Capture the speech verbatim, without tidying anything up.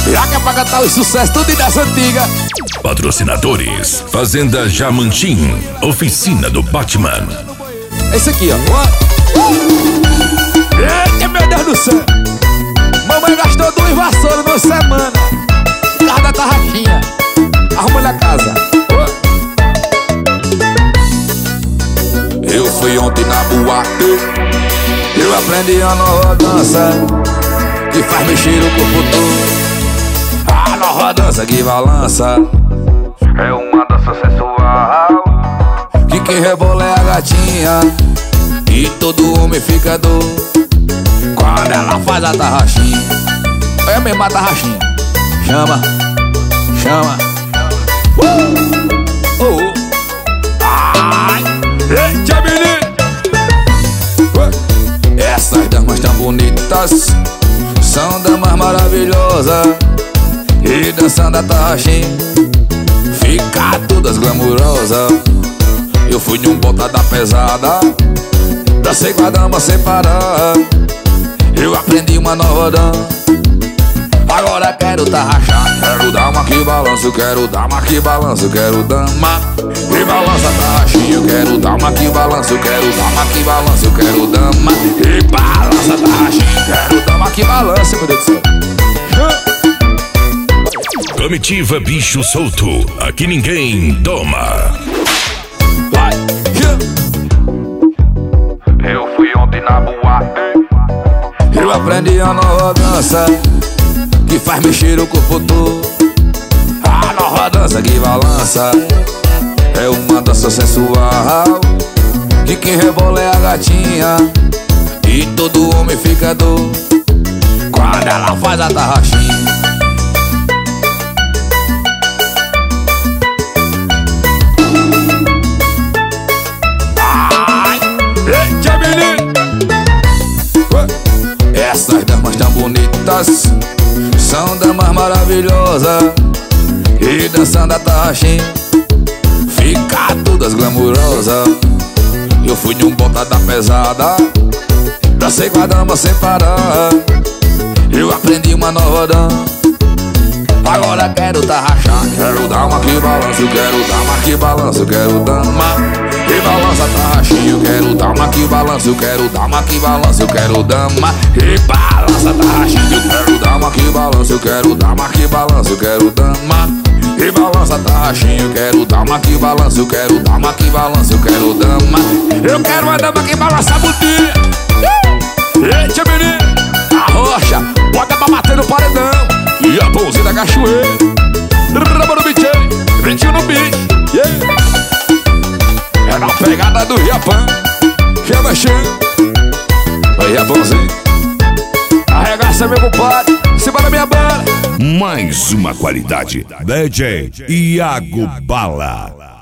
Já que é pra cantar os sucessos tudo das antigas. Patrocinadores: Fazenda Jamanchim, Oficina do Batman. Esse aqui, ó. Eita, meu Deus do céu. Mamãe gastou duas vassouras numa semana. Carro da tarraxinha. Arruma a casa. Eu fui ontem na boate. Eu aprendi a nova dança que faz mexer o corpo todo. A nova dança que balança é uma dança sensual que quem rebola é a gatinha e todo homem fica doido quando ela faz a tarraxinha. É mesmo a tarraxinha. Chama, chama. Uh! Oh, oh. Ai! Eita, menino! Essas damas tão bonitas são damas maravilhosas e dançando a tarraxinha fica todas glamurosas. Eu fui num bota da pesada, dancei com a dama sem parar. Eu aprendi uma nova dança, agora quero tarraxar. Quero dama que balança, quero dama que balança, quero dama que balança tarraxinha. Quero dama que balança, quero dama que balança, quero dama que balança tarraxinha. Quero dama que balança, meu Deus do céu. Comitiva Bicho Solto, aqui ninguém doma. Vai. Eu fui ontem na boate. Eu aprendi a nova dança que faz mexer o corpo todo. A nova dança que balança é uma dança sensual que quem rebola é a gatinha e todo homem fica doido quando ela faz a tarraxinha. Ai, eita, menino! Essas damas tão bonitas são damas maravilhosas e dançando a tarraxinha fica todas glamurosas. Eu fui num bota da pesada, dancei com a dama sem parar. Eu aprendi uma nova dança, agora quero tarraxar. Quero dama que balança, quero dama que balança, quero dama que balança tarraxinha. Quero dama que balança, quero dama que balança, quero dama que balança tarraxinha. Quero dama que balança, quero dama que balança, quero dama que balança tarraxinha. Quero dama que balança, quero dama que balança, quero dama. Eu quero uma dama que balança a bundinha. Eita, menino! A rocha, bota pra bater no paredão e a pãozinha da cachoeira. Rama no bicho, ventinho no bicho, yeah. É na pegada do Japão. Chama, chama. Aí, Japãozinho, arregaça meu compadre, cima da minha bala. Mais uma qualidade. D J Iago Bala.